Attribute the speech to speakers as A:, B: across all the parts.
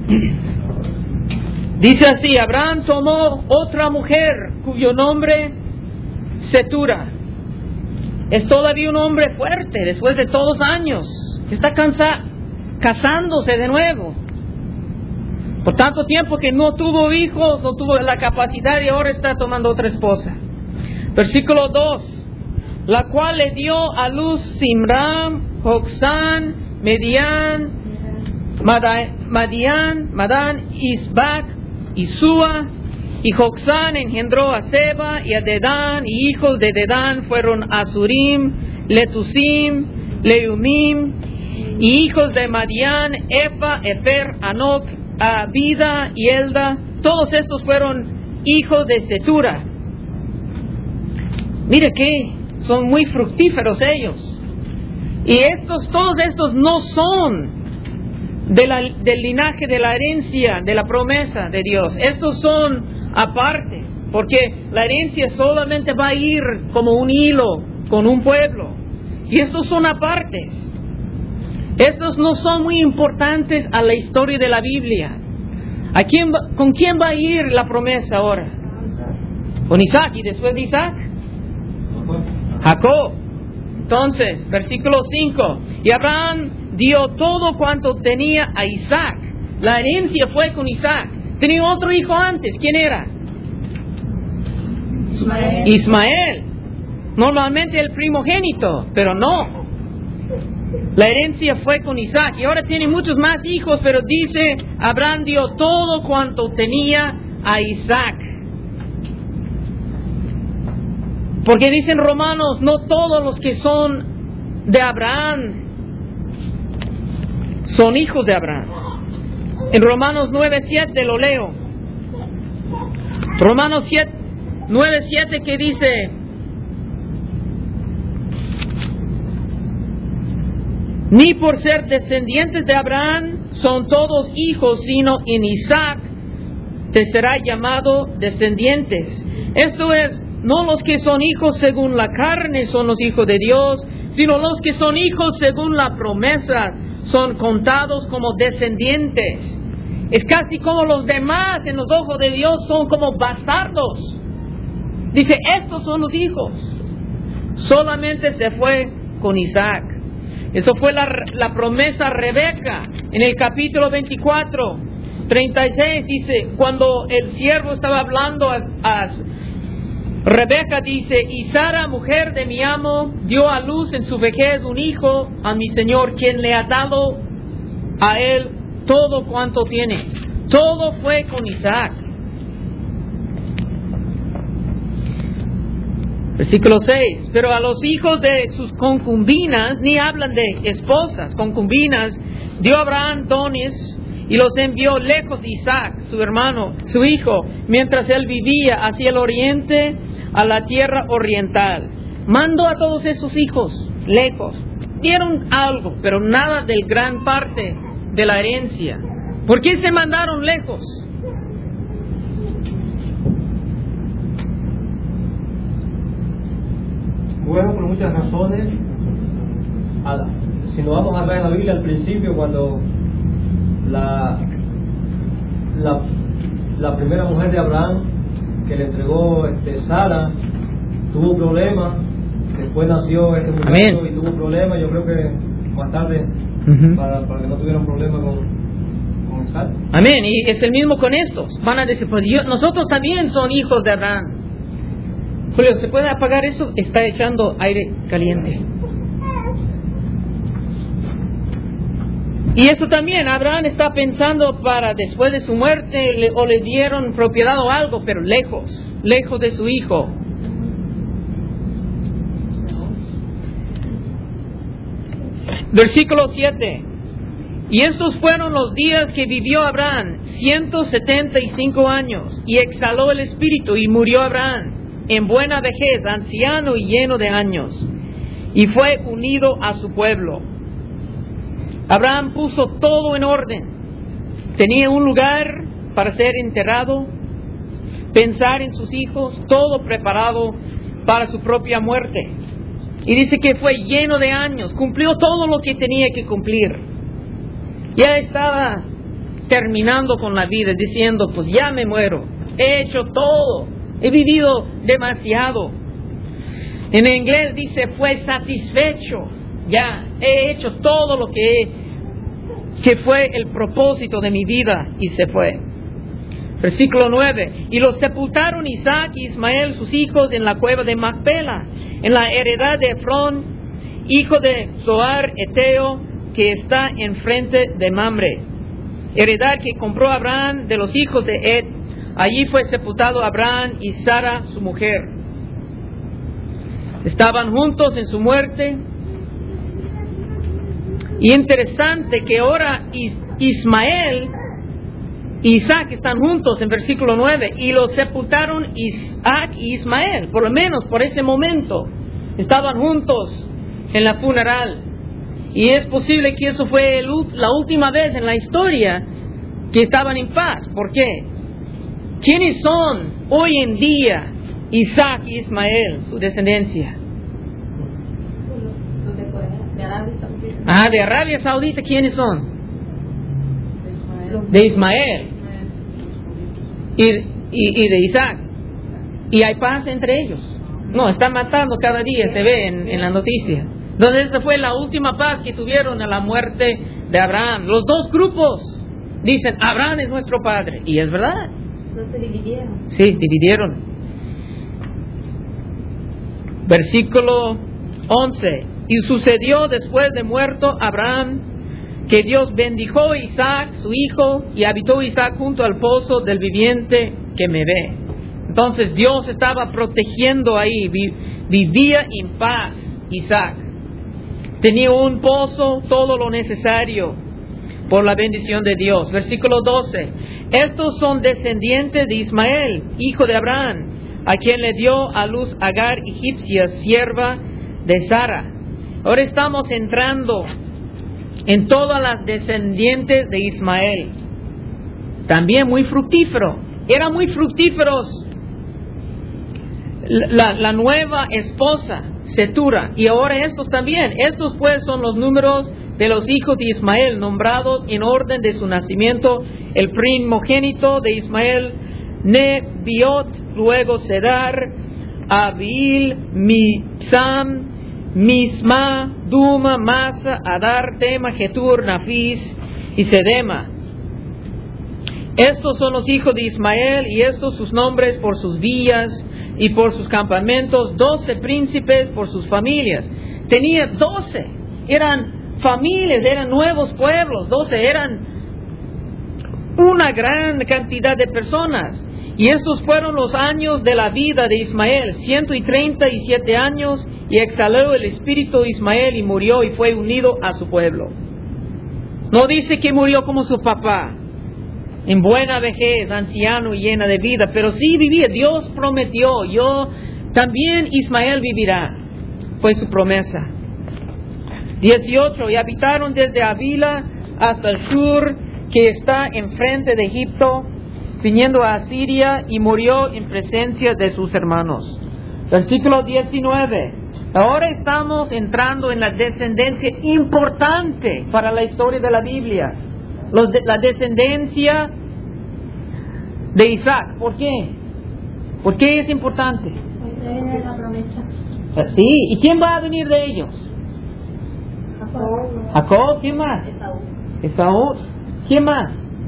A: Dice así: Abraham tomó otra mujer cuyo nombre Cetura. Es todavía un hombre fuerte después de todos años. Está casándose de nuevo. Por tanto tiempo que no tuvo hijos, no tuvo la capacidad y ahora está tomando otra esposa. Versículo 2. La cual le dio a luz Simram, Joksán, Madán, Isbac y Sua. Y Joksán engendró a Seba y a Dedán, y hijos de Dedán fueron Asurim, Letusim, Leumim, y hijos de Madián, Efa, Efer, Anoc, Abida y Elda. Todos estos fueron hijos de Cetura. Mire que son muy fructíferos ellos. Y todos estos no son del linaje de la herencia, de la promesa de Dios. Estos son aparte, porque la herencia solamente va a ir como un hilo con un pueblo. Y estos son apartes. Estos no son muy importantes a la historia de la Biblia. ¿Con quién va a ir la promesa ahora? Con Isaac, y después de Isaac, Jacob. Entonces, versículo 5. Y Abraham dio todo cuanto tenía a Isaac. La herencia fue con Isaac. Tenía otro hijo antes. ¿Quién era? Ismael. Normalmente el primogénito, pero no. La herencia fue con Isaac. Y ahora tiene muchos más hijos, pero dice, Abraham dio todo cuanto tenía a Isaac. Porque dicen Romanos, no todos los que son de Abraham son hijos de Abraham. En Romanos 9:7 lo leo. Romanos 9:7 que dice: ni por ser descendientes de Abraham son todos hijos, sino en Isaac te será llamado descendientes. Esto es, no los que son hijos según la carne son los hijos de Dios, sino los que son hijos según la promesa son contados como descendientes. Es casi como los demás en los ojos de Dios son como bastardos. Dice, estos son los hijos. Solamente se fue con Isaac. Eso fue la promesa a Rebeca en el capítulo 24, 36. Dice, cuando el siervo estaba hablando a Rebeca, dice, y Sara, mujer de mi amo, dio a luz en su vejez un hijo a mi señor, quien le ha dado a él todo cuanto tiene. Todo fue con Isaac. Versículo 6. Pero a los hijos de sus concubinas, ni hablan de esposas, concubinas, dio Abraham dones y los envió lejos de Isaac, su hermano, su hijo, mientras él vivía hacia el oriente, a la tierra oriental. Mandó a todos esos hijos lejos. Dieron algo, pero nada de gran parte de la herencia. ¿Por qué se mandaron lejos?
B: Bueno, por muchas razones. Si nos vamos a ver en la Biblia al principio, cuando la primera mujer de Abraham que le entregó Sara tuvo problemas, después nació este muchacho y tuvo problemas. Yo creo que más tarde para que no tuvieran problemas con Isaac.
A: Amén. Y es el mismo con estos. Van a decir, pues nosotros también son hijos de Abraham. Julio, ¿se puede apagar eso? Está echando aire caliente. Y eso también, Abraham está pensando para después de su muerte, o le dieron propiedad o algo, pero lejos de su hijo. Versículo 7. Y estos fueron los días que vivió Abraham, 175 años, y exhaló el espíritu, y murió Abraham en buena vejez, anciano y lleno de años, y fue unido a su pueblo. Abraham puso todo en orden. Tenía un lugar para ser enterrado, pensar en sus hijos, todo preparado para su propia muerte. Y dice que fue lleno de años, cumplió todo lo que tenía que cumplir. Ya estaba terminando con la vida, diciendo, pues ya me muero, he hecho todo, he vivido demasiado. En inglés dice, fue satisfecho, ya he hecho todo lo que fue el propósito de mi vida, y se fue. Versículo 9, y los sepultaron Isaac y Ismael, sus hijos, en la cueva de Macpela, en la heredad de Efrón, hijo de Zoar Eteo, que está enfrente de Mamre, heredad que compró Abraham de los hijos de Ed. Allí fue sepultado Abraham y Sara, su mujer. Estaban juntos en su muerte. Y interesante que ahora Ismael y Isaac están juntos en versículo 9, y los sepultaron Isaac y Ismael, por lo menos por ese momento estaban juntos en la funeral. Y es posible que eso fue la última vez en la historia que estaban en paz. ¿Por qué? ¿Quiénes son hoy en día Isaac y Ismael, su descendencia? De Arabia Saudita, ¿quiénes son? De Ismael y de Isaac. Y hay paz entre ellos. No, están matando cada día, se ve en la noticia. Entonces esa fue la última paz que tuvieron a la muerte de Abraham. Los dos grupos dicen, Abraham es nuestro padre. Y es verdad.
C: No se dividieron.
A: Sí, dividieron. Versículo 11. Y sucedió después de muerto Abraham, que Dios bendijo a Isaac, su hijo, y habitó Isaac junto al pozo del viviente que me ve. Entonces Dios estaba protegiendo ahí, vivía en paz Isaac. Tenía un pozo, todo lo necesario por la bendición de Dios. Versículo 12. Estos son descendientes de Ismael, hijo de Abraham, a quien le dio a luz Agar, egipcia, sierva de Sara. Ahora estamos entrando en todas las descendientes de Ismael. También muy fructífero. Eran muy fructíferos la nueva esposa, Setura. Y ahora estos también. Estos pues son los números de los hijos de Ismael, nombrados en orden de su nacimiento. El primogénito de Ismael, Nebiot, luego Sedar, Abil, Mibsam, Misma, Duma, Masa, Adar, Tema, Getur, Nafis y Sedema. Estos son los hijos de Ismael, y estos sus nombres por sus villas y por sus campamentos, 12 príncipes por sus familias. Tenía 12, eran familias, eran nuevos pueblos, 12, eran una gran cantidad de personas. Y estos fueron los años de la vida de Ismael, 137 años, y exhaló el espíritu de Ismael y murió y fue unido a su pueblo. No dice que murió como su papá, en buena vejez, anciano y llena de vida, pero sí vivía. Dios prometió, también Ismael vivirá, fue su promesa. 18, y habitaron desde Avila hasta el sur, que está enfrente de Egipto, viniendo a Asiria, y murió en presencia de sus hermanos. Versículo 19. Ahora estamos entrando en la descendencia importante para la historia de la Biblia. La descendencia de Isaac. ¿Por qué? ¿Por qué es importante? Sí, ¿y quién va a venir de ellos? Jacob, ¿quién más? Esaú, ¿quién más?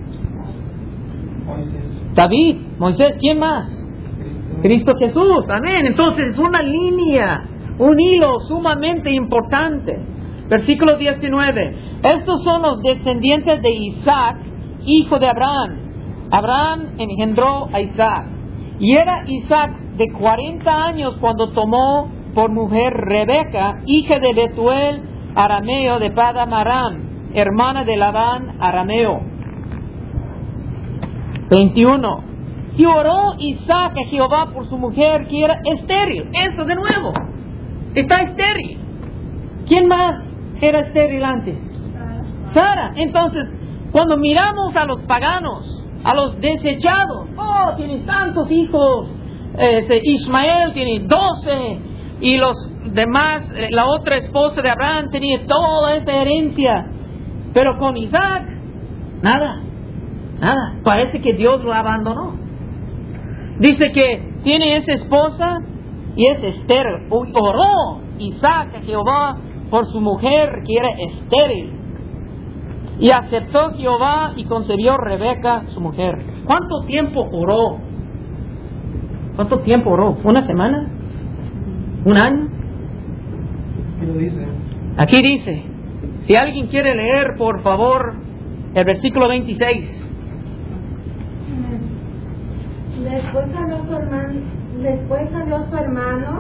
A: David, Moisés, ¿quién más? Cristo Jesús, amén. Entonces es una línea, un hilo sumamente importante. Versículo 19. Estos son los descendientes de Isaac, hijo de Abraham. Abraham engendró a Isaac. Y era Isaac de 40 años cuando tomó por mujer Rebeca, hija de Betuel, arameo de Padam Aram, hermana de Labán, arameo. 21. Y oró Isaac a Jehová por su mujer, que era estéril. Eso de nuevo. Está estéril. ¿Quién más era estéril antes? Sara. Entonces, cuando miramos a los paganos, a los desechados, tienen tantos hijos, Ismael tiene 12, y los demás, la otra esposa de Abraham tenía toda esa herencia, pero con Isaac, nada. Parece que Dios lo abandonó. Dice que tiene esa esposa y es estéril. Oró Isaac a Jehová por su mujer que era estéril. Y aceptó Jehová y concebió Rebeca, su mujer. ¿Cuánto tiempo oró? ¿Cuánto tiempo oró? ¿Una semana? ¿Un año?
B: ¿Qué lo dice?
A: Aquí dice, si alguien quiere leer, por favor, el versículo 26.
C: Después salió su hermano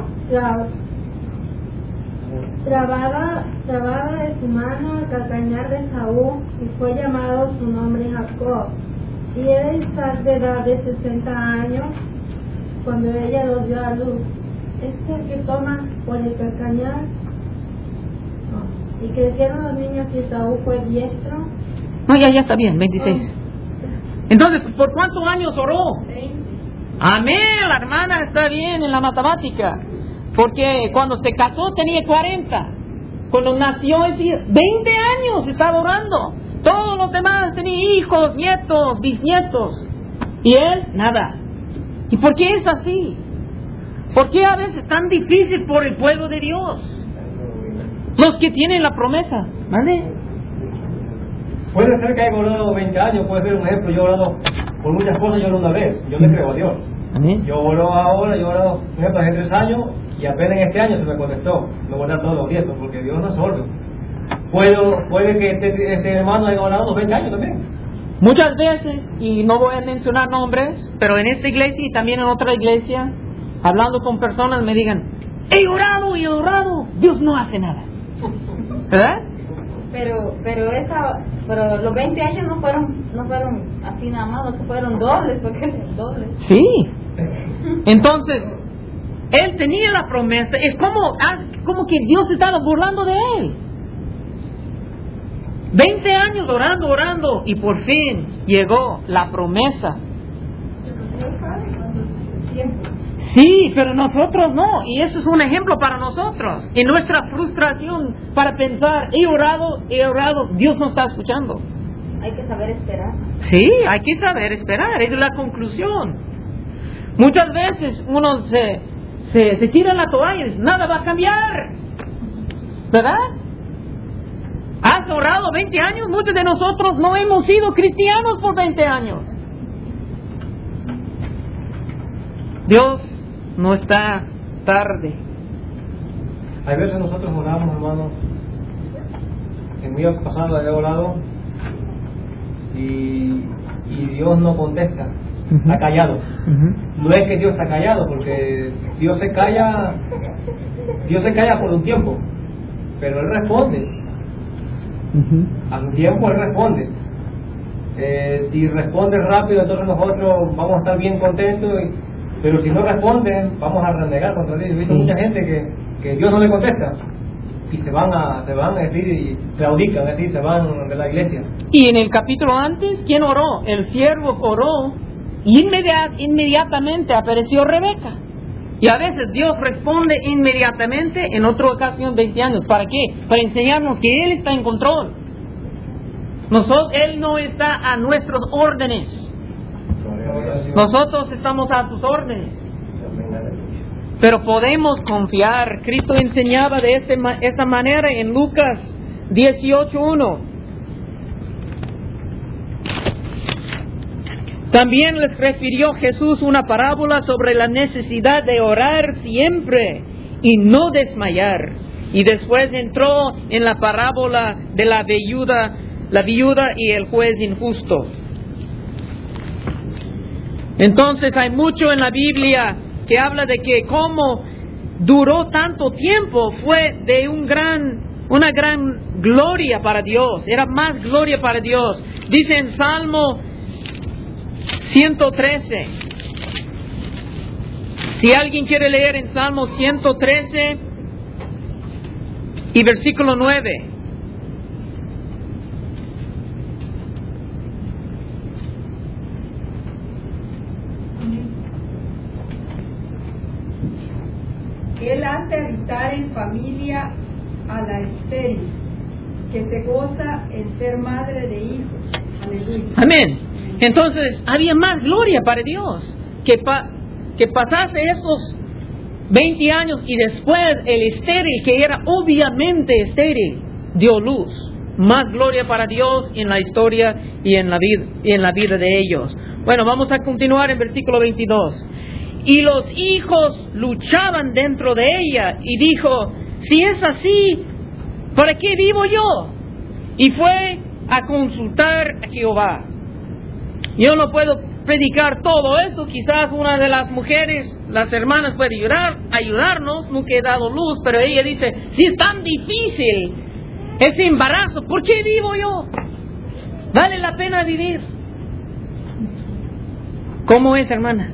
C: trabada de su mano el calcañar de Saúl, y fue llamado su nombre Jacob. Y era Isaac de edad de 60 años cuando ella lo dio a luz. Este es el que toma por el calcañar. Y crecieron los niños y Saúl fue diestro.
A: No, ya está bien, 26. Entonces, ¿por cuántos años oró?
C: 20.
A: Amén, la hermana está bien en la matemática. Porque cuando se casó tenía 40. Cuando nació, 20 años estaba orando. Todos los demás tenían hijos, nietos, bisnietos. Y él, nada. ¿Y por qué es así? ¿Por qué a veces es tan difícil por el pueblo de Dios? Los que tienen la promesa, ¿vale?
B: Puede ser que haya orado 20 años, puede ser un ejemplo. Yo he orado por muchas cosas, yo oro una vez. Yo le creo a Dios.
A: Amén.
B: Yo oro ahora, yo he orado, por ejemplo, hace 3 años y apenas este año se me contestó. No voy a dar todos los días porque Dios no es sordo. Puede que este hermano haya orado 20 años también.
A: Muchas veces, y no voy a mencionar nombres, pero en esta iglesia y también en otra iglesia, hablando con personas me digan, he orado, Dios no hace nada. ¿Verdad?
C: Pero los 20 años no fueron así nada más, no fueron dobles, porque dobles.
A: Sí. Entonces, él tenía la promesa, es como que Dios estaba burlando de él. 20 años orando, y por fin llegó la promesa. Sí, pero nosotros no, y eso es un ejemplo para nosotros. En nuestra frustración para pensar, he orado, Dios no está escuchando.
C: Hay que saber esperar.
A: Sí, hay que saber esperar, es la conclusión. Muchas veces uno se tira la toalla y dice, nada va a cambiar, ¿verdad? ¿Has orado 20 años? Muchos de nosotros no hemos sido cristianos por 20 años. Dios no está tarde.
B: Hay veces nosotros oramos, hermanos. En mi pasado he orado y Dios no contesta. Está callado. No es que Dios está callado, porque Dios se calla por un tiempo, pero Él responde. A su tiempo Él responde. Si responde rápido, entonces nosotros vamos a estar bien contentos, pero si no responde, vamos a renegar contra Dios. He visto mucha gente que Dios no le contesta y se van a decir, y claudican, es decir, se van de la iglesia.
A: Y en el capítulo antes, ¿quién oró? El siervo oró y inmediatamente apareció Rebeca. Y a veces Dios responde inmediatamente, en otra ocasión 20 años. ¿Para qué? Para enseñarnos que Él está en control. Él no está a nuestras órdenes. Nosotros estamos a sus órdenes. Pero podemos confiar. Cristo enseñaba de esta manera en Lucas 18:1. También les refirió Jesús una parábola sobre la necesidad de orar siempre y no desmayar. Y después entró en la parábola de la viuda y el juez injusto. Entonces hay mucho en la Biblia que habla de que cómo duró tanto tiempo fue de una gran gloria para Dios. Era más gloria para Dios. Dice en Salmo 113. Si alguien quiere leer en Salmo 113 y versículo 9.
D: Él hace habitar en familia a la estéril, que se goza en ser madre de hijos. Aleluya.
A: Amén. Entonces, había más gloria para Dios que pasase esos 20 años y después el estéril, que era obviamente estéril, dio luz. Más gloria para Dios en la historia y en la vida de ellos. Bueno, vamos a continuar en versículo 22. Y los hijos luchaban dentro de ella y dijo: si es así, ¿para qué vivo yo? Y fue a consultar a Jehová. Yo no puedo predicar todo eso. Quizás una de las mujeres, las hermanas, puede ayudarnos. Nunca he dado luz, pero ella dice: si es tan difícil ese embarazo, ¿por qué vivo yo? ¿Vale la pena vivir? ¿Cómo es, hermana?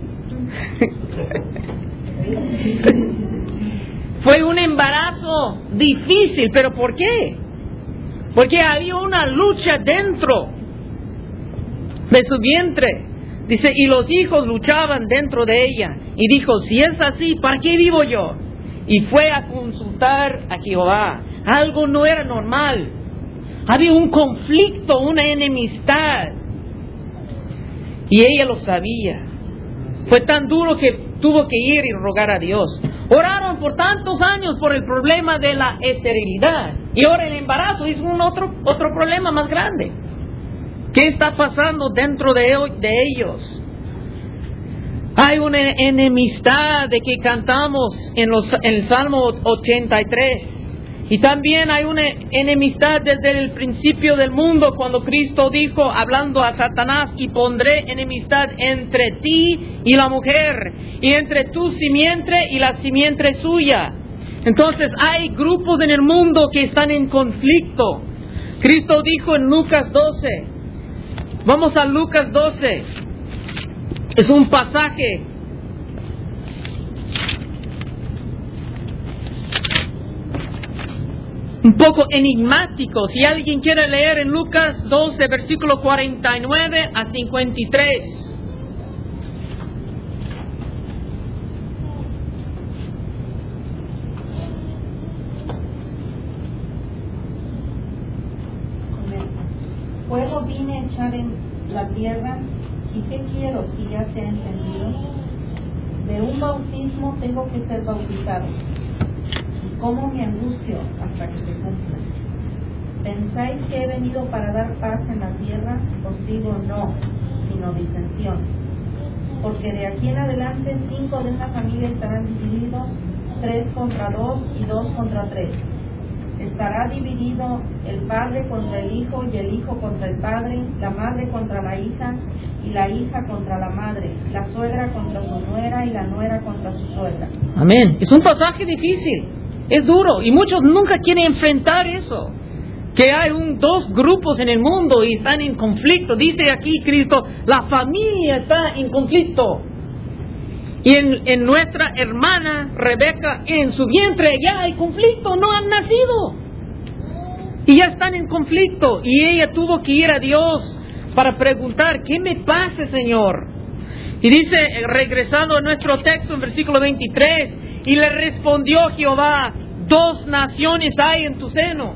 A: Fue un embarazo difícil, pero ¿por qué? Porque había una lucha dentro de su vientre. Dice: y los hijos luchaban dentro de ella. Y dijo: si es así, ¿para qué vivo yo? Y fue a consultar a Jehová. Algo no era normal. Había un conflicto, una enemistad. Y ella lo sabía. Fue tan duro que tuvo que ir y rogar a Dios. Oraron por tantos años por el problema de la esterilidad. Y ahora el embarazo es otro problema más grande. ¿Qué está pasando dentro de ellos? Hay una enemistad de que cantamos en el Salmo 83. Y también hay una enemistad desde el principio del mundo, cuando Cristo dijo, hablando a Satanás: y pondré enemistad entre ti y la mujer, y entre tu simiente y la simiente suya. Entonces hay grupos en el mundo que están en conflicto. Cristo dijo en Lucas 12. Vamos a Lucas 12. Es un pasaje un poco enigmático. Si alguien quiere leer en Lucas 12, versículo 49 a 53.
E: Fuego vine a echar en la tierra, ¿y qué quiero si ya se ha entendido? De un bautismo tengo que ser bautizado. ¿Cómo me angustio hasta que se cumpla? ¿Pensáis que he venido para dar paz en la tierra? Os digo no, sino disensión. Porque de aquí en adelante 5 de una familia estarán divididos, 3 contra 2 y 2 contra 3. Estará dividido el padre contra el hijo y el hijo contra el padre, la madre contra la hija y la hija contra la madre, la suegra contra su nuera y la nuera contra su suegra.
A: Amén. Es un pasaje difícil. Es duro y muchos nunca quieren enfrentar eso. Que hay dos grupos en el mundo y están en conflicto. Dice aquí Cristo, la familia está en conflicto. Y en nuestra hermana Rebeca, en su vientre ya hay conflicto, no han nacido. Y ya están en conflicto. Y ella tuvo que ir a Dios para preguntar: ¿qué me pasa, Señor? Y dice, regresando a nuestro texto en versículo 23, y le respondió Jehová: 2 naciones hay en tu seno,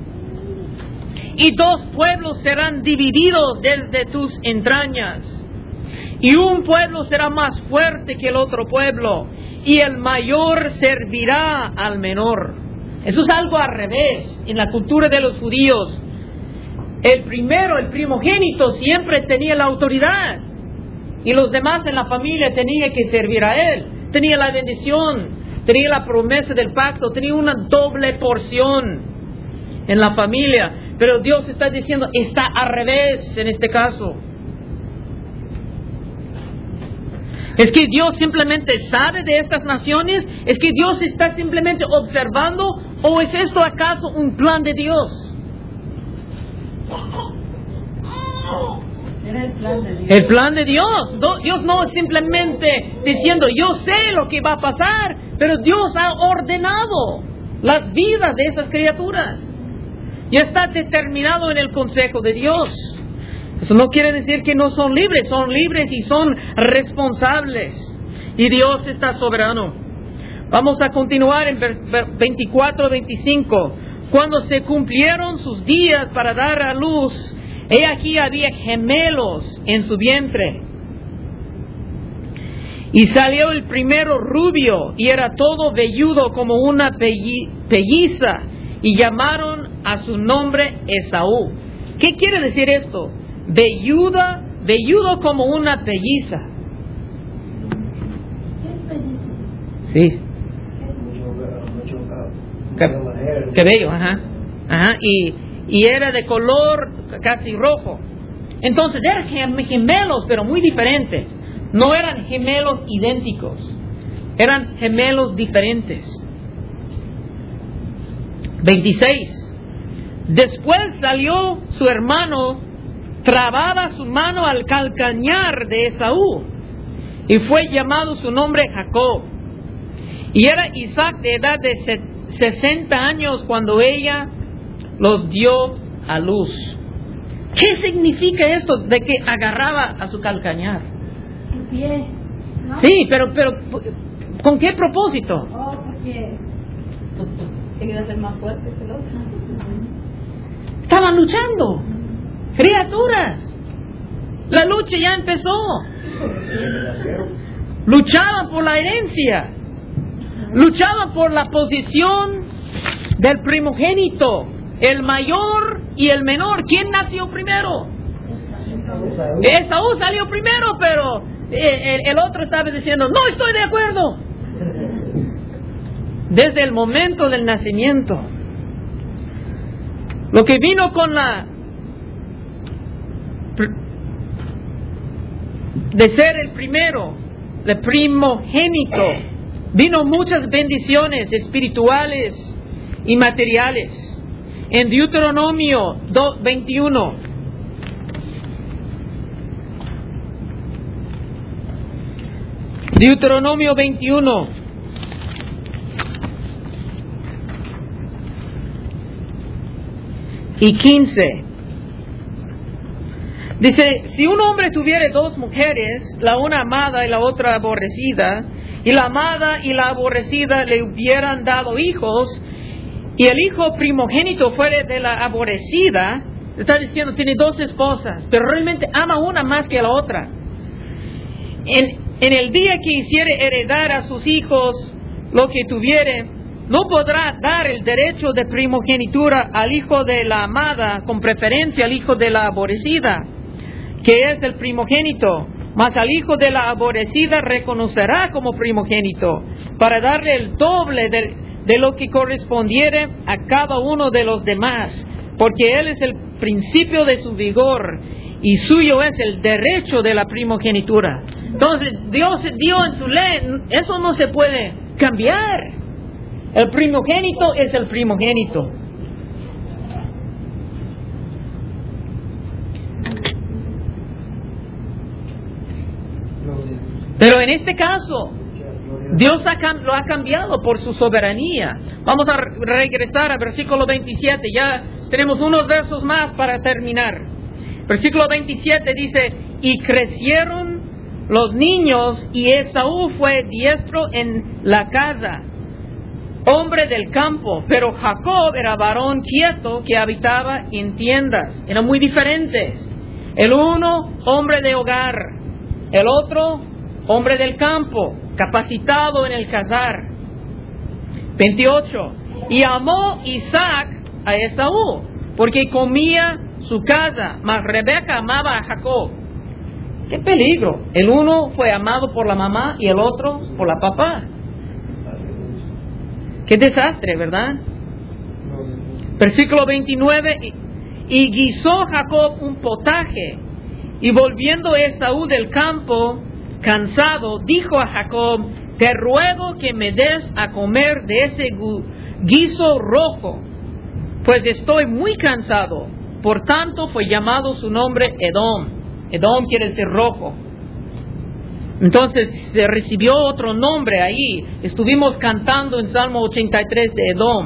A: y 2 pueblos serán divididos desde tus entrañas, y un pueblo será más fuerte que el otro pueblo, y el mayor servirá al menor. Eso es algo al revés en la cultura de los judíos. El primogénito, siempre tenía la autoridad, y los demás en la familia tenían que servir a él. Tenía la bendición, tenía la promesa del pacto, tenía una doble porción en la familia. Pero Dios está diciendo, está al revés en este caso. ¿Es que Dios simplemente sabe de estas naciones? ¿Es que Dios está simplemente observando? ¿O es esto acaso un plan de Dios?
E: Era el plan de Dios.
A: El plan de Dios. Dios no es simplemente diciendo, yo sé lo que va a pasar, pero Dios ha ordenado las vidas de esas criaturas. Ya está determinado en el consejo de Dios. Eso no quiere decir que no son libres y son responsables. Y Dios está soberano. Vamos a continuar en 24-25. Cuando se cumplieron sus días para dar a luz, He aquí había gemelos en su vientre. Y salió el primero rubio, y era todo velludo como una pelliza, y llamaron a su nombre Esaú. ¿Qué quiere decir esto? Velludo como una pelliza. Sí. Cabello, ajá. Y era de color casi rojo. Entonces eran gemelos, pero muy diferentes. No eran gemelos idénticos, eran gemelos diferentes. 26. Después salió su hermano, trababa su mano al calcañar de Esaú, y fue llamado su nombre Jacob. Y era Isaac de edad de 60 años cuando ella los dio a luz. ¿Qué significa esto de que agarraba a su calcañar?
C: El pie, ¿no?
A: Sí, pero ¿con qué propósito?
C: Oh, porque
E: Quería ser más fuerte que el otro.
A: Estaban luchando, criaturas. La lucha ya empezó. Luchaban por la herencia, luchaban por la posición del primogénito, el mayor y el menor. ¿Quién nació primero? Esaú salió primero, pero el otro estaba diciendo, no estoy de acuerdo. Desde el momento del nacimiento, lo que vino con de ser el primero, el primogénito, vino muchas bendiciones espirituales y materiales. En Deuteronomio 21, Deuteronomio 21, y 15. Dice, si un hombre tuviere dos mujeres, la una amada y la otra aborrecida, y la amada y la aborrecida le hubieran dado hijos, y el hijo primogénito fuere de la aborrecida, está diciendo, tiene dos esposas, pero realmente ama una más que la otra. En el día que hiciere heredar a sus hijos lo que tuviere, no podrá dar el derecho de primogenitura al hijo de la amada con preferencia al hijo de la aborrecida, que es el primogénito, mas al hijo de la aborrecida reconocerá como primogénito, para darle el doble de lo que correspondiere a cada uno de los demás, porque él es el principio de su vigor, y suyo es el derecho de la primogenitura. Entonces, Dios dio en su ley, eso no se puede cambiar. El primogénito es el primogénito. Pero en este caso, Dios lo ha cambiado por su soberanía. Vamos a regresar al versículo 27. Ya tenemos unos versos más para terminar. Versículo 27 dice, y crecieron los niños, y Esaú fue diestro en la casa, hombre del campo, pero Jacob era varón quieto que habitaba en tiendas. Eran muy diferentes. El uno, hombre de hogar; el otro, hombre del campo, capacitado en el cazar. 28. Y amó Isaac a Esaú, porque comía su casa, mas Rebeca amaba a Jacob. ¡Qué peligro! El uno fue amado por la mamá y el otro por la papá. ¡Qué desastre!, ¿verdad? Versículo 29. Y guisó Jacob un potaje, y volviendo Esaú del campo, cansado, dijo a Jacob, te ruego que me des a comer de ese guiso rojo, pues estoy muy cansado. Por tanto fue llamado su nombre Edom. Edom quiere decir rojo. Entonces se recibió otro nombre ahí. Estuvimos cantando en Salmo 83 de Edom.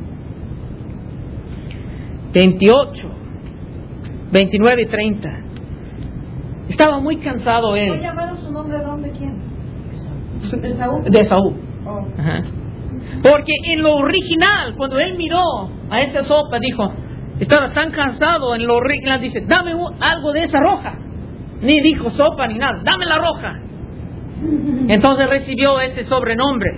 A: 28, 29 y 30. Estaba muy cansado él.
E: ¿Fue llamado su nombre Edom de quién? ¿De Esaú?
A: De Esaú.
E: Oh.
A: Ajá. Porque en lo original, cuando él miró a esta sopa, dijo, Estaba tan cansado en lo rico, dice, dame algo de esa roja. Ni dijo sopa ni nada, dame la roja. Entonces recibió ese sobrenombre.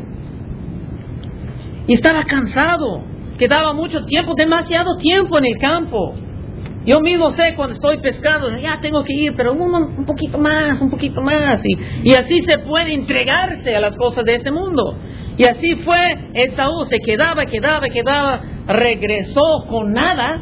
A: Y estaba cansado, quedaba mucho tiempo, demasiado tiempo en el campo. Yo mismo sé cuando estoy pescando, ya tengo que ir, pero un poquito más. Y así se puede entregarse a las cosas de este mundo. Y así fue Esaú, se quedaba, regresó con nada,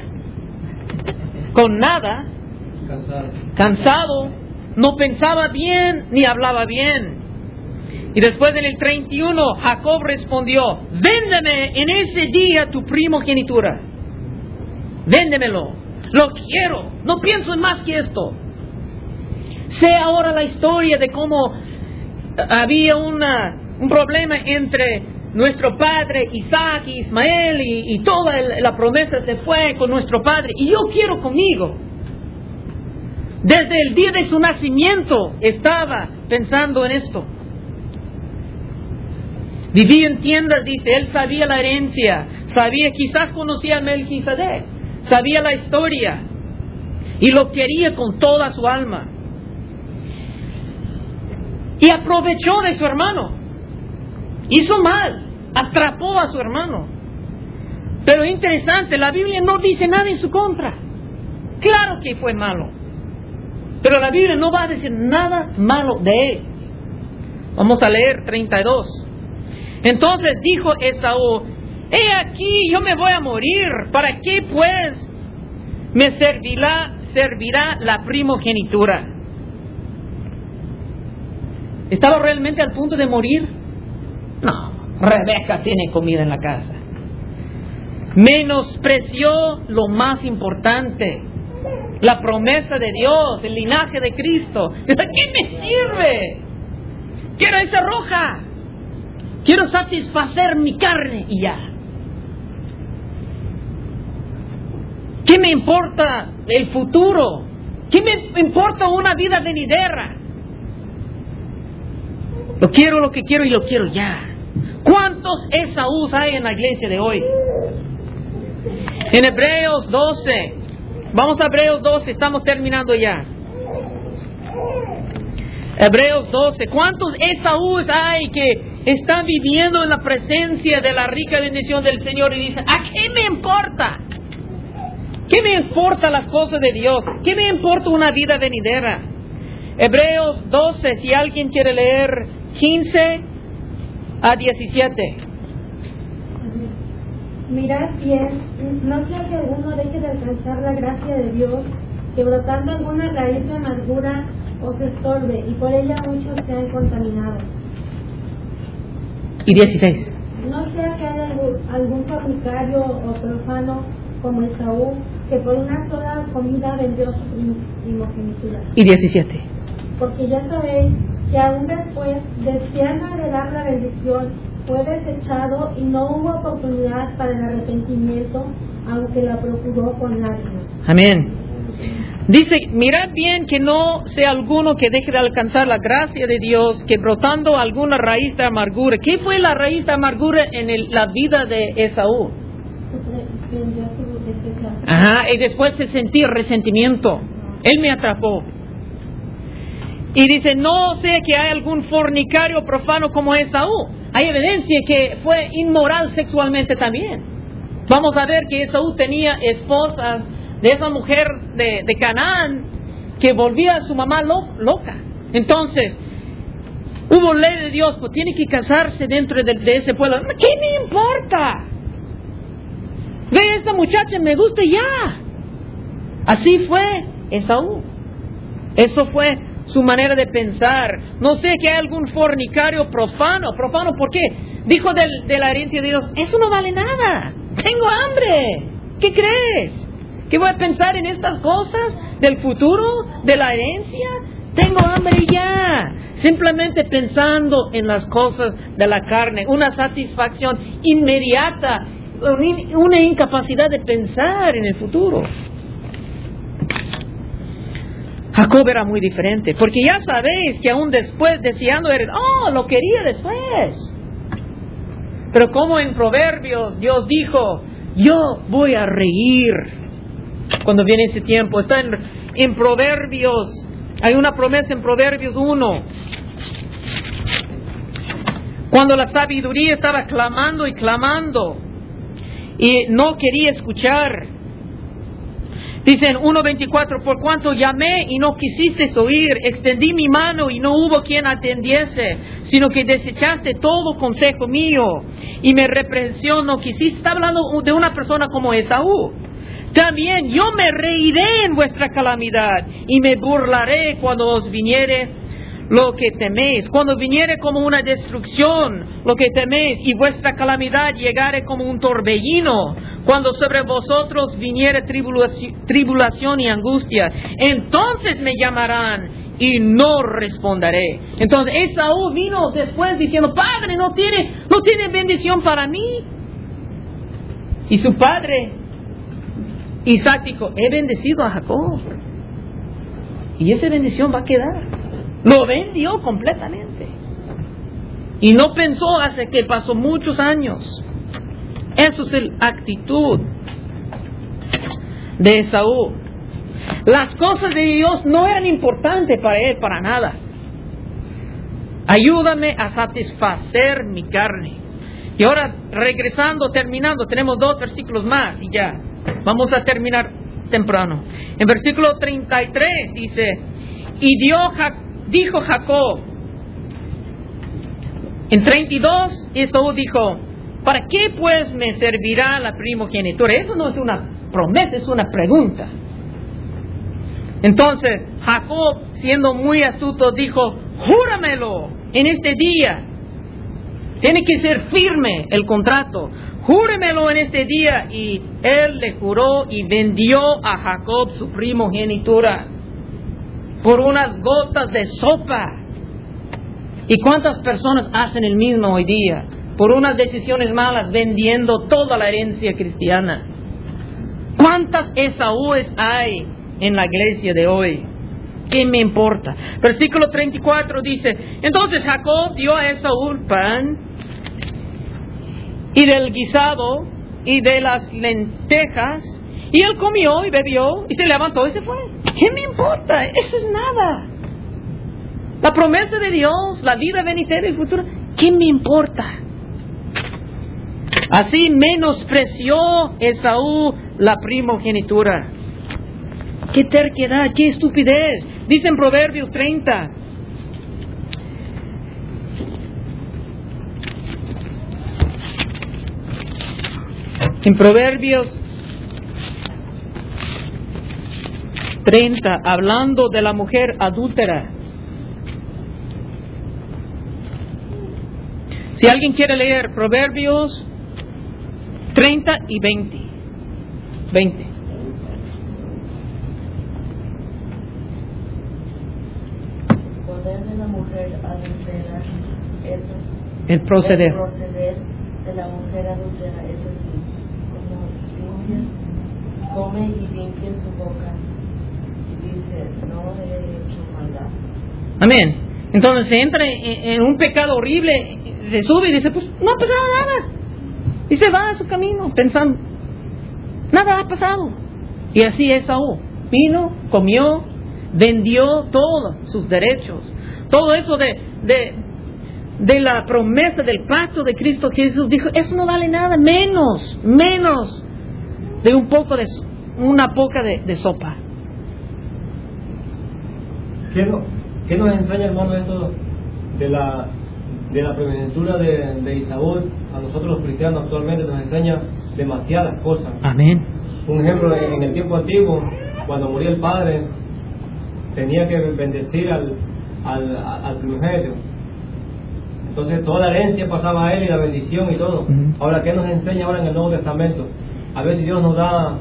A: cansado, no pensaba bien ni hablaba bien. Y después en el 31, Jacob respondió, véndeme en ese día tu primogenitura, véndemelo, lo quiero, no pienso en más que esto. Sé ahora la historia de cómo había un problema entre nuestro padre Isaac y Ismael y toda la promesa se fue con nuestro padre y yo quiero conmigo. Desde el día de su nacimiento estaba pensando en esto. Vivía en tiendas, dice, él sabía la herencia, quizás conocía a Melquisedec, sabía la historia y lo quería con toda su alma. Y aprovechó de su hermano. Hizo mal, atrapó a su hermano. Pero interesante, la Biblia no dice nada en su contra. Claro que fue malo, pero la Biblia no va a decir nada malo de él. Vamos a leer 32. Entonces dijo Esaú, he aquí, yo me voy a morir, ¿para qué pues me servirá la primogenitura? ¿Estaba realmente al punto de morir? No, Rebeca tiene comida en la casa. Menospreció lo más importante, la promesa de Dios, el linaje de Cristo. ¿De qué me sirve? Quiero esa roja. Quiero satisfacer mi carne y ya. ¿Qué me importa el futuro? ¿Qué me importa una vida venidera? Lo que quiero y lo quiero ya. ¿Cuántos Esaús hay en la iglesia de hoy? En Hebreos 12. Vamos a Hebreos 12, estamos terminando ya. Hebreos 12. ¿Cuántos Esaús hay que están viviendo en la presencia de la rica bendición del Señor y dicen, ¿a qué me importa? ¿Qué me importa las cosas de Dios? ¿Qué me importa una vida venidera? Hebreos 12, si alguien quiere leer 15 a 17.
C: Mirad bien, no sea que alguno deje de alcanzar la gracia de Dios, que brotando alguna raíz de amargura os estorbe, y por ella muchos sean contaminados.
A: Y 16.
C: No sea que haya algún fornicario o profano como Esaú, que por una sola comida vendió su primogenitura.
A: Y 17.
C: Porque ya sabéis que aún después, deseando heredar la bendición, fue desechado y no hubo oportunidad para el arrepentimiento, aunque la procuró con lágrimas.
A: Amén. Dice, mirad bien que no sea alguno que deje de alcanzar la gracia de Dios, que brotando alguna raíz de amargura. ¿Qué fue la raíz de amargura en la vida de Esaú? Y después se sentía resentimiento. Él me atrapó. Y dice, no sea que haya algún fornicario profano como Esaú. Hay evidencia que fue inmoral sexualmente también. Vamos a ver que Esaú tenía esposas de esa mujer de Canaán que volvía a su mamá loca. Entonces, hubo ley de Dios, pues tiene que casarse dentro de ese pueblo. ¿Qué me importa? Ve, esta muchacha me gusta ya. Así fue Esaú. Eso fue su manera de pensar. No sé que hay algún fornicario profano. ¿Profano por qué? Dijo de la herencia de Dios, eso no vale nada. Tengo hambre. ¿Qué crees? ¿Que voy a pensar en estas cosas del futuro, de la herencia? Tengo hambre ya. Simplemente pensando en las cosas de la carne. Una satisfacción inmediata. Una incapacidad de pensar en el futuro. Jacob era muy diferente, porque ya sabéis que aún después deseando lo quería después. Pero como en Proverbios Dios dijo, yo voy a reír cuando viene ese tiempo. Está en Proverbios. Hay una promesa en Proverbios 1. Cuando la sabiduría estaba clamando y clamando y no quería escuchar. Dice en 1:24, por cuanto llamé y no quisiste oír, extendí mi mano y no hubo quien atendiese, sino que desechaste todo consejo mío y me reprensión no quisiste. Está hablando de una persona como Esaú. También yo me reiré en vuestra calamidad y me burlaré cuando os viniere lo que teméis. Cuando viniere como una destrucción lo que teméis y vuestra calamidad llegare como un torbellino, cuando sobre vosotros viniere tribulación y angustia, entonces me llamarán y no responderé. Entonces Esaú vino después diciendo, Padre, no tiene bendición para mí. Y su padre Isaac dijo, he bendecido a Jacob y esa bendición va a quedar. Lo vendió completamente. Y no pensó hasta que pasó muchos años. Eso es la actitud de Esaú. Las cosas de Dios no eran importantes para él, para nada. Ayúdame a satisfacer mi carne. Y ahora, regresando, terminando, tenemos 2 versículos más y ya. Vamos a terminar temprano. En versículo 33 dice, y dijo Jacob. En 32, Esaú dijo, ¿para qué pues me servirá la primogenitura? Eso no es una promesa, es una pregunta. Entonces, Jacob, siendo muy astuto, dijo, júramelo en este día. Tiene que ser firme el contrato. Júremelo en este día. Y él le juró y vendió a Jacob su primogenitura por unas gotas de sopa. ¿Y cuántas personas hacen el mismo hoy día? Por unas decisiones malas, vendiendo toda la herencia cristiana. ¿Cuántas Esaúes hay en la iglesia de hoy? ¿Qué me importa? Versículo 34 dice, entonces Jacob dio a Esaú pan y del guisado y de las lentejas, y él comió y bebió y se levantó y se fue. ¿Qué me importa? Eso es nada. La promesa de Dios, la vida venidera y futura, ¿qué me importa? Así menospreció Esaú la primogenitura. ¡Qué terquedad! ¡Qué estupidez! Dice en Proverbios 30. En Proverbios 30, hablando de la mujer adúltera. Si alguien quiere leer Proverbios 30 y 20. 20.
E: Poder de la mujer adúltera es
A: El proceder.
E: El proceder de la mujer adúltera es así, como limpia, come y limpia su boca y dice, no he hecho maldad.
A: Amén. Entonces se entra en un pecado horrible, se sube y dice, pues no ha pasado nada. Y se va a su camino pensando, nada ha pasado. Y así Esaú vino, comió, vendió todos sus derechos. Todo eso de la promesa del pacto de Cristo Jesús, dijo, eso no vale nada, menos de una poca de sopa.
B: ¿Qué nos enseña, hermano, esto de la primogenitura de Esaú? A nosotros los cristianos actualmente nos enseña demasiadas cosas.
A: Amén.
B: Un ejemplo, en el tiempo antiguo, cuando moría el padre, tenía que bendecir al primogénito. Entonces toda la herencia pasaba a él y la bendición y todo. Ahora, ¿qué nos enseña ahora en el Nuevo Testamento? A veces Dios nos da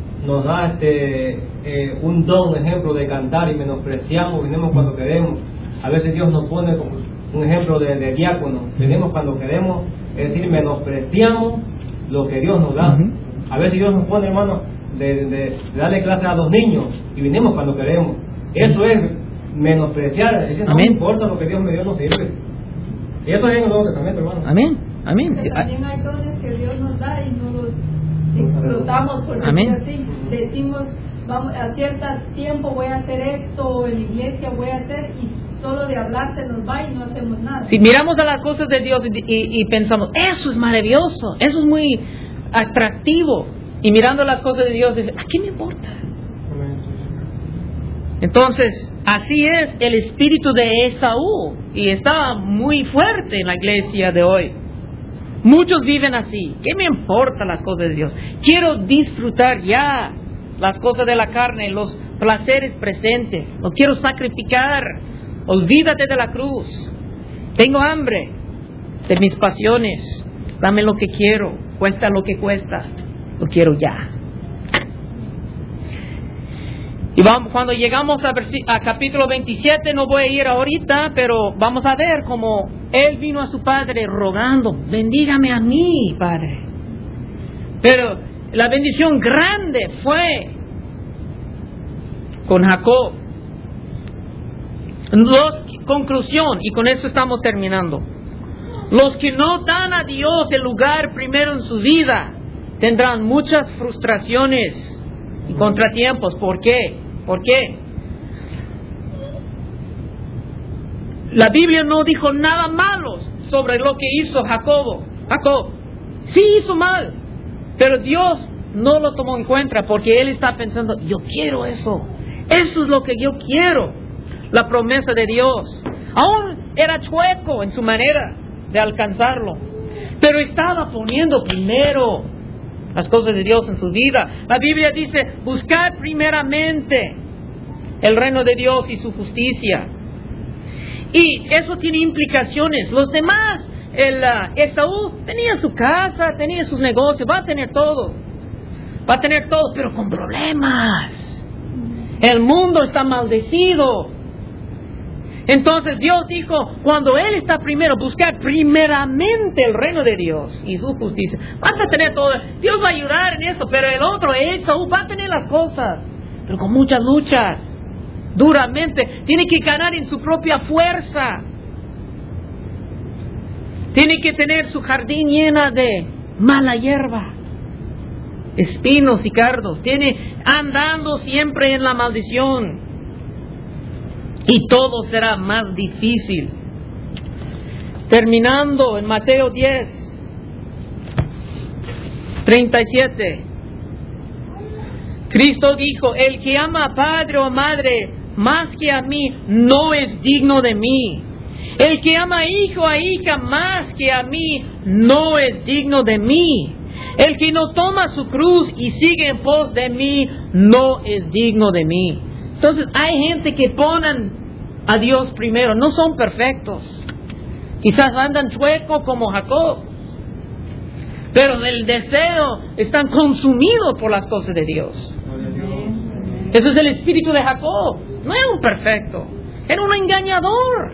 B: un don, ejemplo, de cantar y menospreciamos, venimos cuando queremos. A veces Dios nos pone como un ejemplo de diácono, venimos cuando queremos, es decir, menospreciamos lo que Dios nos da. A veces Dios nos pone, hermano, de darle clases a los niños y venimos cuando queremos. Eso es menospreciar, es decir, no me importa lo que Dios me dio, no sirve. Y esto es en el Nuevo Testamento, hermano.
A: Amén. Amén.
D: Pero también hay dones que Dios nos da y no los explotamos por decir así. decimos, vamos, a cierto tiempo voy a hacer esto, en la iglesia voy a hacer, y solo de hablar se nos va y no hacemos nada.
A: Si miramos a las cosas de Dios y pensamos, eso es maravilloso, eso es muy atractivo, y mirando las cosas de Dios, dice, ¿a qué me importa? Entonces, así es el espíritu de Esaú, y está muy fuerte en la iglesia de hoy. Muchos viven así. ¿Qué me importa las cosas de Dios? Quiero disfrutar ya las cosas de la carne, los placeres presentes. No quiero sacrificar. Olvídate de la cruz. Tengo hambre de mis pasiones. Dame lo que quiero, cuesta lo que cuesta. Lo quiero ya. Y vamos, cuando llegamos a capítulo 27, no voy a ir ahorita, pero vamos a ver cómo él vino a su padre rogando, bendígame a mí, padre. Pero la bendición grande fue con Jacob. Conclusión, y con esto estamos terminando. Los que no dan a Dios el lugar primero en su vida tendrán muchas frustraciones y contratiempos. ¿Por qué? ¿Por qué? La Biblia no dijo nada malo sobre lo que hizo Jacob. Sí hizo mal, pero Dios no lo tomó en cuenta porque él está pensando, yo quiero eso. Eso es lo que yo quiero. La promesa de Dios. Aún era chueco en su manera de alcanzarlo, pero estaba poniendo primero las cosas de Dios en su vida. La Biblia dice, buscad primeramente el reino de Dios y su justicia. Y eso tiene implicaciones. Los demás, Esaú tenía su casa, tenía sus negocios, va a tener todo, pero con problemas. El mundo está maldecido. Entonces Dios dijo, cuando Él está primero, buscar primeramente el reino de Dios y su justicia. Vas a tener todo, Dios va a ayudar en eso, pero el otro, Esaú, va a tener las cosas, pero con muchas luchas, duramente. Tiene que ganar en su propia fuerza. Tiene que tener su jardín llena de mala hierba, espinos y cardos. Tiene andando siempre en la maldición. Y todo será más difícil. Terminando en Mateo 10, 37. Cristo dijo, el que ama a padre o madre más que a mí, no es digno de mí. El que ama a hijo o a hija más que a mí, no es digno de mí. El que no toma su cruz y sigue en pos de mí, no es digno de mí. Entonces hay gente que ponen a Dios primero, no son perfectos. Quizás andan chueco como Jacob, pero del deseo están consumidos por las cosas de Dios. Eso es el espíritu de Jacob. No era un perfecto, era un engañador.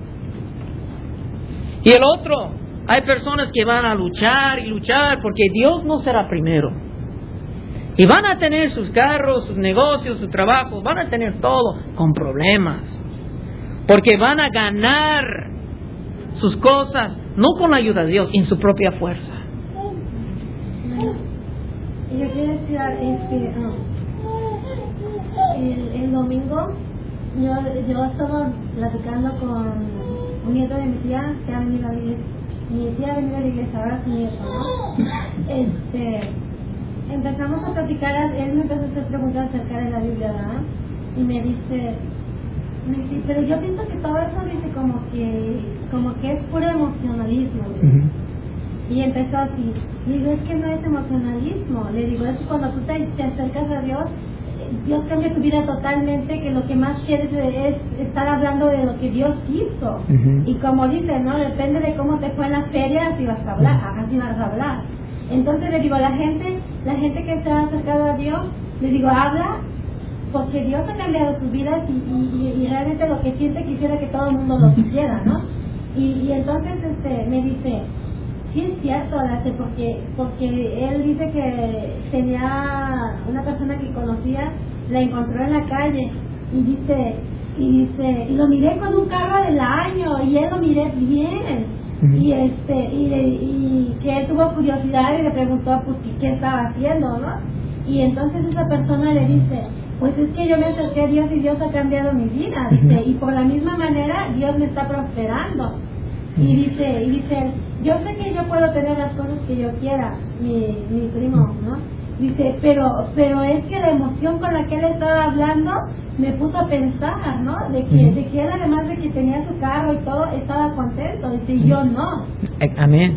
A: Y el otro, hay personas que van a luchar y luchar porque Dios no será primero. Y van a tener sus carros, sus negocios, su trabajo, van a tener todo con problemas. Porque van a ganar sus cosas, no con la ayuda de Dios, en su propia fuerza.
C: Yo quiero decir, el domingo yo estaba platicando con un nieto de mi tía que ha venido a la iglesia. Mi tía ha venido a la iglesia, ahora es mi nieto, ¿no? Empezamos a platicar, él me empezó a hacer preguntas acerca de la Biblia, ¿verdad? Y me dice, pero yo pienso que todo eso dice como que es puro emocionalismo. Y empezó así. Le digo, es que no es emocionalismo. Le digo, es que cuando tú te acercas a Dios, Dios cambia tu vida totalmente, que lo que más quieres es estar hablando de lo que Dios hizo. Y como dice, ¿no? Depende de cómo te fue en la feria, así vas a hablar. Entonces le digo, la gente que está acercada a Dios, le digo, habla, porque Dios ha cambiado tus vidas y realmente lo que siente quisiera que todo el mundo lo quisiera, ¿no? Y entonces me dice, sí es cierto, porque él dice que tenía una persona que conocía, la encontró en la calle y lo miré con un carro del año y él lo miré bien. Y que él tuvo curiosidad y le preguntó pues qué estaba haciendo, ¿no? Y entonces esa persona le dice, pues es que yo me acerqué a Dios y Dios ha cambiado mi vida, dice, y por la misma manera Dios me está prosperando. Y dice, yo sé que yo puedo tener las cosas que yo quiera, mi primo, ¿no? Dice, pero es que la emoción con la que él estaba hablando me puso a pensar, ¿no? De que él, además de que tenía su carro y todo, estaba contento. Dice, y yo no.
A: Amén.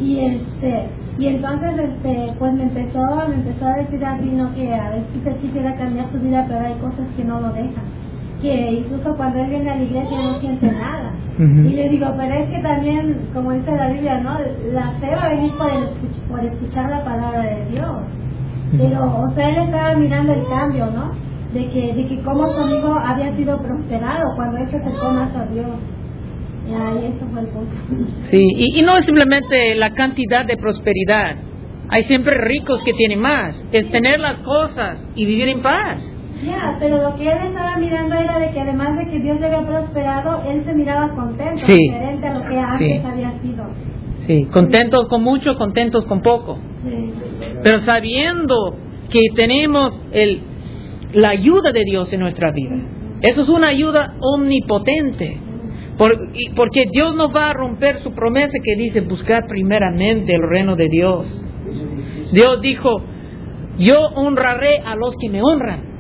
C: Y entonces, pues me empezó a decir así, ¿no? Que a veces usted quisiera cambiar su vida, pero hay cosas que no lo dejan. Que incluso cuando él viene a la iglesia no siente nada. Y le digo, pero es que también, como dice la Biblia, ¿no? La fe va a venir por escuchar la palabra de Dios. Pero, o sea, él estaba mirando el cambio, ¿no? De que como su amigo había sido prosperado cuando él se acercó más a Dios. Y ahí eso fue el punto.
A: Sí, y no es simplemente la cantidad de prosperidad. Hay siempre ricos que tienen más. Es tener las cosas y vivir en paz.
C: Ya, pero lo que él estaba mirando era de que además de que Dios le había prosperado, él se miraba contento, diferente a lo que antes había sido.
A: Sí, contentos con mucho, contentos con poco.
C: Sí.
A: Pero sabiendo que tenemos la ayuda de Dios en nuestra vida. Eso es una ayuda omnipotente. Porque Dios no va a romper su promesa que dice buscar primeramente el reino de Dios. Dios dijo, yo honraré a los que me honran.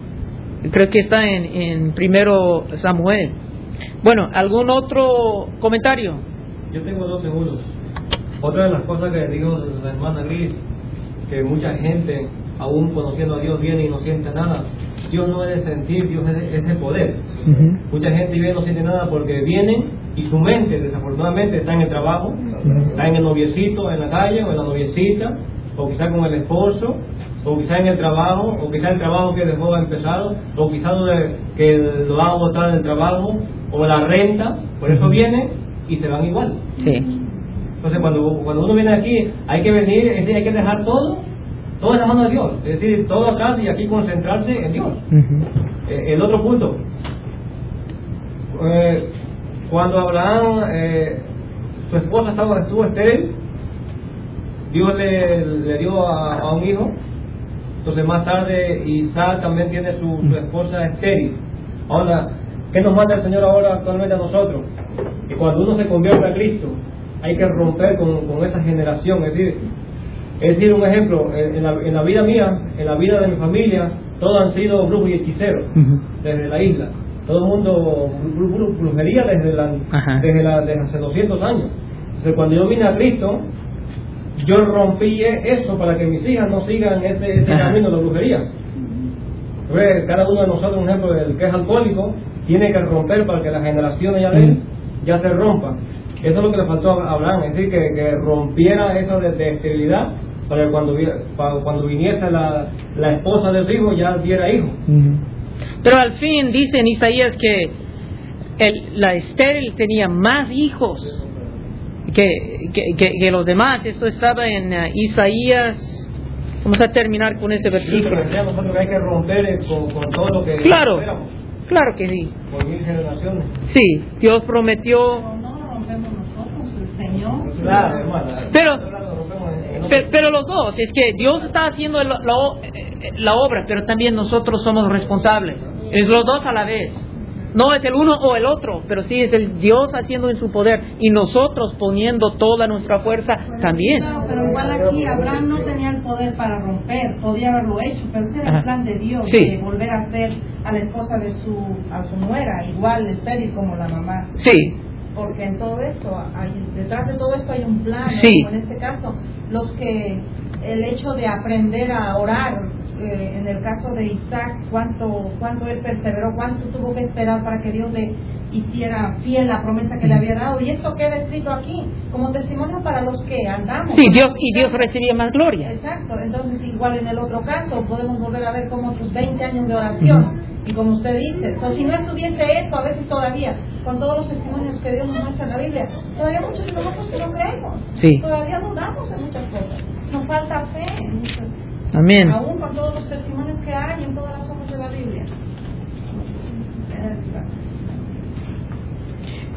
A: Creo que está en 1 Samuel. Bueno, ¿algún otro comentario?
B: Yo tengo 2 segundos. Otra de las cosas que dijo la hermana Gris, que mucha gente, aún conociendo a Dios, viene y no siente nada. Dios no es de sentir, Dios es de poder. Mucha gente viene y no siente nada porque vienen y su mente, desafortunadamente, está en el trabajo, está en el noviecito, en la calle, o en la noviecita, o quizá con el esposo, o quizá en el trabajo, o quizá el trabajo que dejó empezado, o quizá que lo van a botar en el trabajo, o la renta. Por eso vienen y se van igual.
A: Sí.
B: Entonces cuando uno viene aquí, hay que venir, es decir, hay que dejar todo en la mano de Dios, es decir, todo acá y aquí concentrarse en Dios. El otro punto, cuando Abraham, su esposa estuvo estéril, Dios le dio a un hijo. Entonces más tarde Isaac también tiene su esposa estéril. Ahora, ¿qué nos manda el Señor ahora actualmente a nosotros? Que cuando uno se convierte a Cristo, hay que romper con esa generación. Es decir, un ejemplo, en la vida mía, en la vida de mi familia, todos han sido brujos y hechiceros desde la isla. Todo el mundo brujería desde hace 200 años. Entonces cuando yo vine a Cristo, yo rompí eso para que mis hijas no sigan ese camino de la brujería. Entonces, cada uno de nosotros, un ejemplo, el que es alcohólico, tiene que romper para que las generaciones ya de él ya se rompan. Eso es lo que le faltó a Abraham, es decir, que rompiera eso de esterilidad para que cuando viniese la esposa del hijo ya diera hijo.
A: Pero al fin dice en Isaías que la estéril tenía más hijos que los demás. Esto estaba en Isaías. Vamos a terminar con ese versículo.
B: Sí, nosotros hay que romper con todo lo que
A: claro que sí.
B: Por 1000 generaciones.
A: Sí, Dios prometió.
E: No lo rompemos nosotros, el Señor.
B: Claro, hermana.
A: Pero los dos, es que Dios está haciendo la obra, pero también nosotros somos responsables. Es los dos a la vez. No es el uno o el otro, pero sí es el Dios haciendo en su poder y nosotros poniendo toda nuestra fuerza también.
E: Claro, pero igual aquí Abraham no tenía el poder para romper, podía haberlo hecho, pero ese era el plan de Dios, de volver a hacer a la esposa de a su nuera igual estéril como la mamá.
A: Sí.
E: Porque en todo esto, detrás de todo esto hay un plan,
A: sí.
E: Como en este caso, el hecho de aprender a orar, en el caso de Isaac, cuánto él perseveró, cuánto tuvo que esperar para que Dios le hiciera fiel la promesa que le había dado, y esto queda escrito aquí como testimonio para los que andamos.
A: Sí, Dios recibía más gloria.
E: Exacto, entonces igual en el otro caso podemos volver a ver como tus 20 años de oración, y como usted dice, si no estuviese eso, a veces todavía, con todos los testimonios que Dios nos muestra en la Biblia, todavía muchos de nosotros que no creemos, todavía dudamos en muchas cosas, nos falta fe en muchas.
A: Amén.
E: Aún con todos los testimonios que hay en todas las hojas de la Biblia.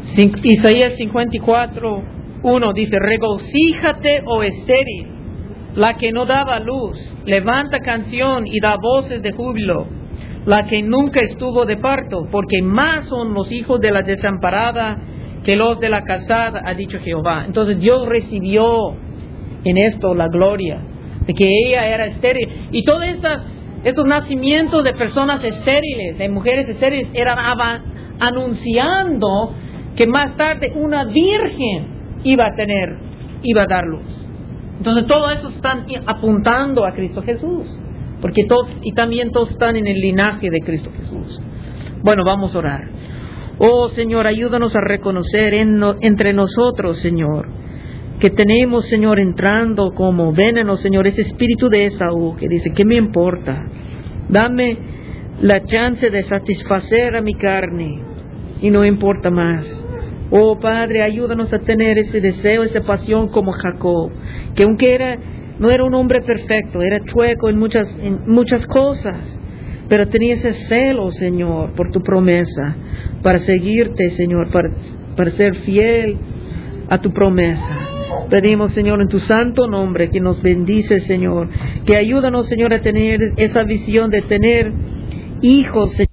A: Isaías 54:1 dice: regocíjate, oh estéril, la que no daba luz, levanta canción y da voces de júbilo, la que nunca estuvo de parto, porque más son los hijos de la desamparada que los de la casada, ha dicho Jehová. Entonces Dios recibió en esto la gloria, de que ella era estéril. Y todos estos nacimientos de personas estériles, de mujeres estériles, eran anunciando que más tarde una virgen iba a dar luz. Entonces todo eso están apuntando a Cristo Jesús, porque también todos están en el linaje de Cristo Jesús. Bueno, vamos a orar. Oh Señor, ayúdanos a reconocer entre nosotros, Señor, que tenemos, Señor, entrando como veneno, Señor, ese espíritu de Esaú que dice, ¿qué me importa? Dame la chance de satisfacer a mi carne y no importa más. Oh Padre, ayúdanos a tener ese deseo, esa pasión como Jacob, que aunque no era un hombre perfecto, era chueco en muchas cosas, pero tenía ese celo, Señor, por tu promesa, para seguirte, Señor, para ser fiel a tu promesa. Pedimos, Señor, en tu santo nombre, que nos bendice, Señor, que ayúdanos, Señor, a tener esa visión de tener hijos, Señor.